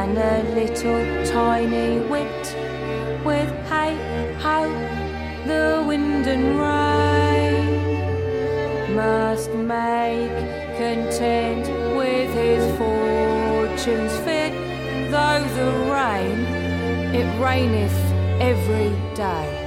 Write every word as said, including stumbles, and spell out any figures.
and a little tiny wit, with hey ho, the wind and rain, must make content with his fortunes fit, though the rain, it raineth every day.